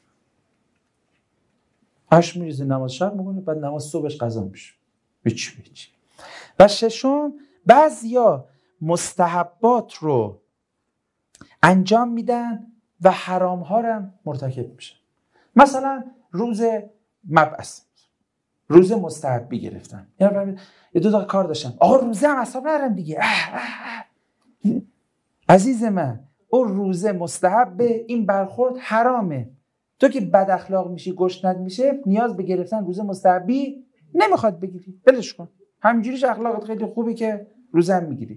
اشک میریزه، نماز شب میکنه، بعد نماز صبحش قضا میشه. هیچ هیچ. و ششم، بعضیا مستحبات رو انجام میدن و حرام ها رو هم مرتکب میشن. مثلا روز مبعث، روز مستحبی گرفتن. یعنی یه دو تا کار داشتن، آقا روزه هم حساب ندارم دیگه. اه اه اه. عزیز من، اون روزه مستحبه، این برخورد حرامه. تو که بد اخلاق میشی، گشنت میشه، نیاز به گرفتن روزه مستحبی نمیخواد بگیری، ولش کن. همینجوریش اخلاقت خیلی خوبی که روزه هم میگیری.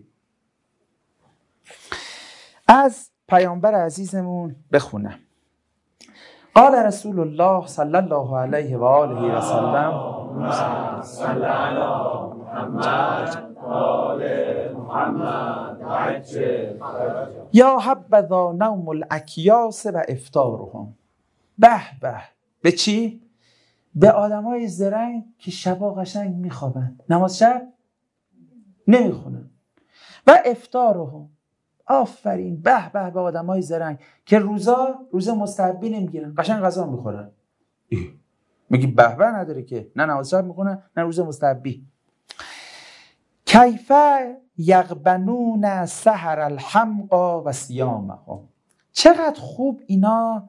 از پیامبر عزیزمون بخونم. قال رسول الله صلی الله علیه و آله و سلم صلی علی محمد آل محمد عجل یا حبذا نوم الاکیاس و افطارهم. به به به چی؟ به آدمای زرنگ که شبا قشنگ میخوابن، نماز شب نمیخونن. و افطارهم، آفرین، به به به آدمای زرنگ که روزا روز مستحبی نمیگیرن، قشنگ غذا میخورن. میگی به به نداره که، نه نماز شب میخونن نه روز مستحبی. کیف یغبنون سحر الحمقى و صیامهم. چقدر خوب اینا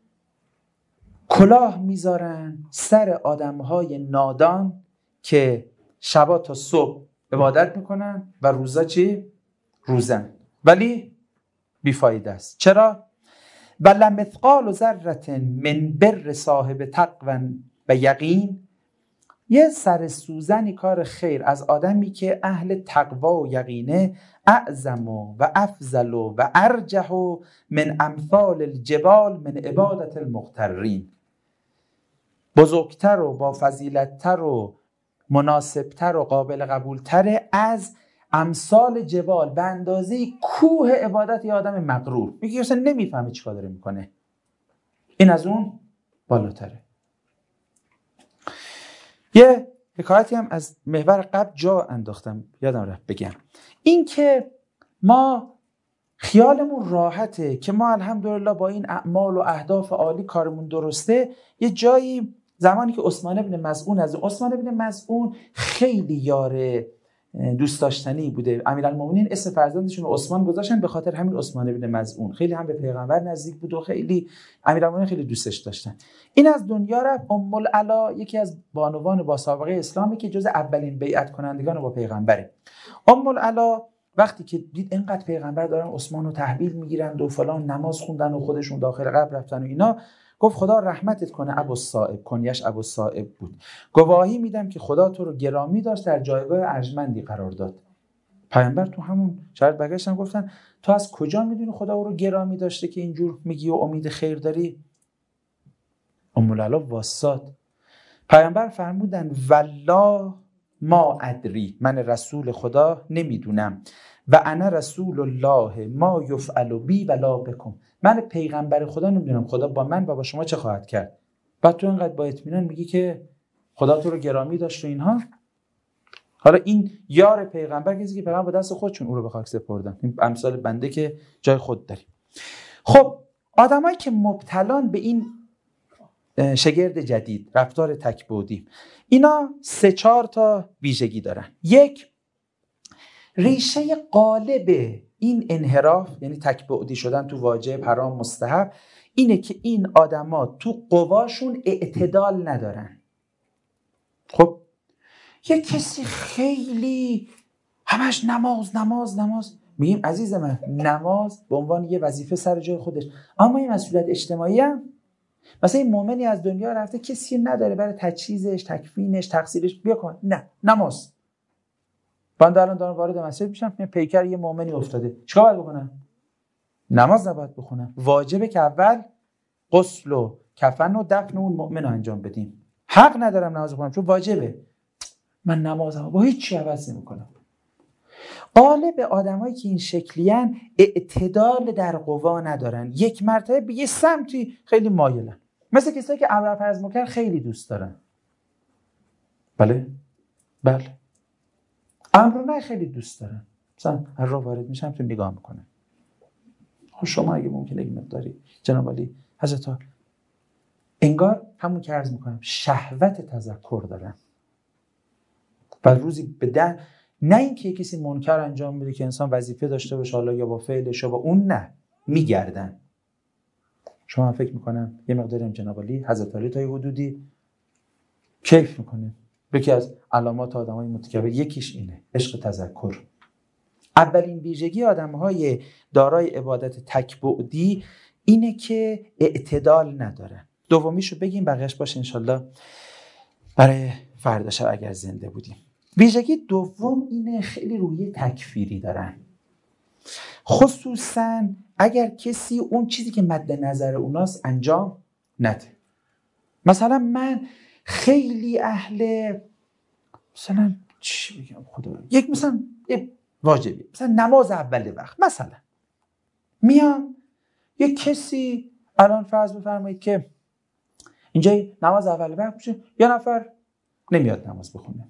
کلاه میذارن سر آدمهای نادان که شبا تا صبح عبادت میکنن و روزا چی؟ روزن، ولی بیفایده است. چرا؟ ولم مثقال ذره من بر صاحب تقوی و یقین. یه سر سوزنی کار خیر از آدمی که اهل تقوا و یقینه، اعظم و افضل و ارجح من امثال الجبال من عبادت المغترین. بزرگتر و با فضیلتتر و مناسبتر و قابل قبولتر از امثال جبال، به اندازه کوه عبادت یه آدم مغرور. میگه اصلا نمیفهمه چیکار داره میکنه، این از اون بالاتره. یه حکایتی هم از محور قبل جا انداختم، یادم رفت بگم. این که ما خیالمون راحته که ما الحمدلله با این اعمال و اهداف عالی کارمون درسته. یه جایی زمانی که عثمان بن مظعون، از عثمان بن مظعون خیلی یار دوست داشتنی بوده. امیرالمومنین اسم فرزندشون رو عثمان گذاشتن به خاطر همین عثمان بن مظعون. خیلی هم به پیغمبر نزدیک بود و خیلی امیرالمومنین خیلی دوستش داشتن. این از دنیا رفت. ام العلا یکی از بانوان با سابقه اسلامی که جز اولین بیعت کنندگان با پیغمبره. ام العلا وقتی که دید اینقدر پیغمبر دارن عثمان رو تحویل میگیرن و فلان، نماز خوندن و خودشون داخل قبر رفتن و اینا، گفت خدا رحمتت کنه ابوالصائب، کنیش ابوالصائب بود، گواهی میدم که خدا تو رو گرامی داشت، در جایگاه ارجمندی قرار داد. پیامبر تو همون شاید برگشتن گفتن تو از کجا میدونی خدا او رو گرامی داشته که اینجور میگی و امید خیر داری؟ ام العلا واسات. پیامبر فرمودن والله ما ادری، من رسول خدا نمیدونم، و انا رسول الله ما یفعل بی ولا بکم، من پیغمبر خدا نمیدونم خدا با من و با شما چه خواهد کرد. بعد تو اینقدر با اطمینان میگی که خدا تو رو گرامی داشت و اینها. حالا این یار پیغمبر کسی که پیغمبر با دست خودشون او رو به خاک سپردن، این امثال بنده که جای خود داریم. خب آدمایی که مبتلان به این شگرد جدید، رفتار تکبودی، اینا سه چهار تا ویژگی دارن. یک، ریشه غالب این انحراف، یعنی تک‌بعدی شدن تو واجب، حرام، مستحب، اینه که این آدما تو قواشون اعتدال ندارن. خب یه کسی خیلی همش نماز نماز نماز، میگیم عزیز من نماز به عنوان یه وظیفه سر جای خودش، اما این مسئولیت اجتماعی هم، مثلا این مؤمنی از دنیا رفته کسی نداره برای تجهیزش، تکفینش، تقصیرش، بیا کن، نه نماز. من الان دارم وارد مسجد میشم، یه پیکر یه مؤمنی افتاده، چیکار باید بکنم؟ نماز نباید بخونم. واجبه که اول غسل و کفن و دفن اون مؤمن رو انجام بدیم. حق ندارم نماز بخونم چون واجبه. من نمازم با هیچ چی عوض نمی‌کنم. غالب آدمایی که این شکلیان اعتدال در قوا ندارن، یک مرتبه به یه سمتی خیلی مایلن، مثل کسایی که امر فرض مکر خیلی دوست دارن. بله بله امر نه خیلی دوست دارن، مثلا هر راه وارد میشم تو نگاه میکنن. خب شما اگه ممکنه این مقداری جناب علی حضرت ها انگار همون که عرض میکنم شهوت تذکر دارن و روزی به ده، نه اینکه کسی منکر انجام بده که انسان وظیفه داشته باشه حالا یا با فعلش یا با اون، نه میگردن. شما فکر میکنم یه مقداری هم جناب علی حضرت علی تا یه حدودی کیف میکنه. یکی از علامات آدمای متکبر یکیش اینه، عشق تذکر. اولین ویژگی آدمهای دارای عبادت تک‌بعدی اینه که اعتدال ندارن. دومیشو بگیم بقیه‌اش باشه انشالله برای فردا شب اگر زنده بودیم. ویژگی دوم اینه خیلی روی تکفیری دارن، خصوصا اگر کسی اون چیزی که مد نظر اوناست انجام نده. مثلا من خیلی اهل مثلا چی بگم خدا، یک مثلا یک واجبی، مثلا نماز اول وقت، مثلا میام یک کسی الان فرض بفرمایید که اینجا نماز اول وقت میشه، یه نفر نمیاد نماز بخونه،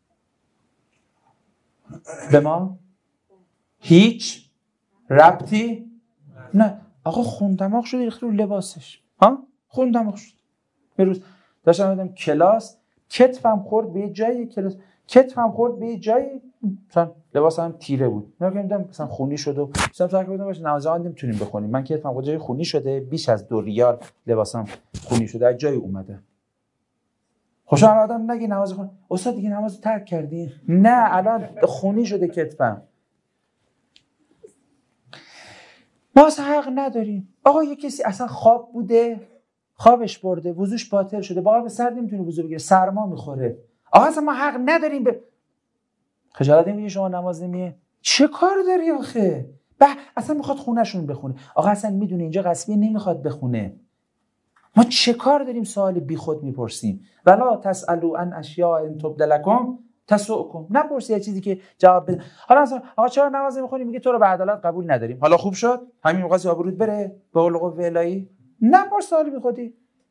به ما هیچ ربطی نه. آقا خون دماغ شده ریخت رو لباسش، ها خون دماغ شد. یه روز داشتم میدم کلاس، کتفم خورد به یه جایی، کلاس کتفم خورد به یه جایی، مثلا لباسم تیره بود، نمیدونم مثلا خونی شد و مثلا فکر کردم باشه نماز اول نمیتونیم بخونیم. من کتفم خورد جای خونی شده، بیش از دو ریال لباسم خونی شده، از جای اومده. خوشحال آدم نگه نماز خون، استاد دیگه نماز ترک کردی؟ نه الان خونی شده کتفم. ما اصلا حق نداریم. آقا یه کسی اصلا خواب بوده، خوابش برده، وضوش باطل شده، با آب سرد نمیتونه وضو بگیره، سرما میخوره، آقا اصلا ما حق نداریم به خجالت نمیگه شما نماز نمیه؟ چه کار داری آخه؟ به اصلا میخواد خونهشون بخونه. آقا اصلا میدونه اینجا غصبی نمیخواد بخونه. ما چه کار داریم سوال بی خود میپرسیم؟ ولا تسالوا عن اشیاء ان تبد لکم تسؤکم. نپرسی یه چیزی که جواب بده. حالا اصلا آقا چرا نماز نمیخونی؟ میگه تو رو به عدالت قبول نداریم. حالا خوب شد همین موقع آبرود بره به قول الهی؟ نپرس سوال بی خودی.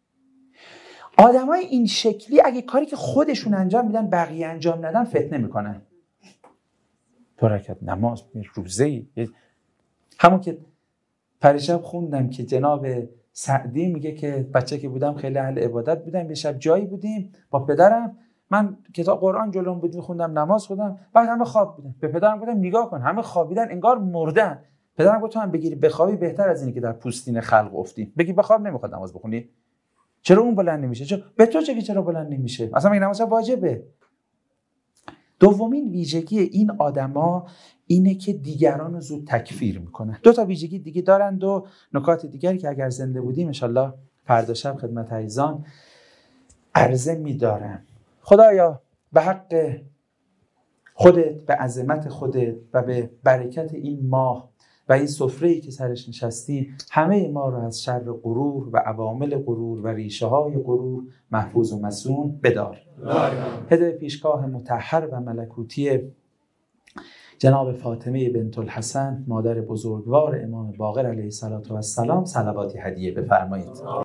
آدمای این شکلی اگه کاری که خودشون انجام میدن بقیه انجام ندن فتنه میکنن. تو رکعت نماز روزه‌ای، همون که پریشب خوندم که جناب سعدی میگه که بچه که بودم خیلی اهل عبادت بودم، یه شب جایی بودیم با پدرم، من کتاب قرآن جلوم بود میخوندم، نماز خوندم، بعد همه خواب بودن. به پدرم گفتم نگاه کن همه خوابیدن انگار مردن. پدرم گفت تو هم بگیری بخوابی بهتر از اینه که در پوستین خلق افتی. بگی بخواب نمیخواد نماز بخونی، چرا اون بلند نمیشه؟ چرا به تو چه چرا بلند نمیشه؟ اصلا میگه نماز واجبه. دومین ویژگی این آدما اینه که دیگران رو زود تکفیر میکنن. دو تا ویژگی دیگه دارن، دو نکات دیگری که اگر زنده بودیم انشالله فردا شب خدمت عزیزان عرضه میدارم. خدایا به حق خودت، به عظمت خودت و به برکت این ماه و این سفره‌ای که سرش نشستی، همه ما رو از شر غرور و عوامل غرور و ریشه های غرور محفوظ و مصون بدار. هدای پیشگاه مطهر و ملکوتی جناب فاطمه بنت الحسن مادر بزرگوار امام باقر علیه السلام صلواتی هدیه بفرمایید.